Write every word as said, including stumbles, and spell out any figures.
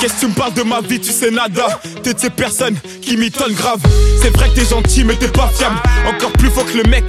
Qu'est-ce que tu me parles de ma vie, tu sais nada. T'es de ces personnes qui m'étonnent grave. C'est vrai que t'es gentil mais t'es pas fiable. Encore plus faux que le mec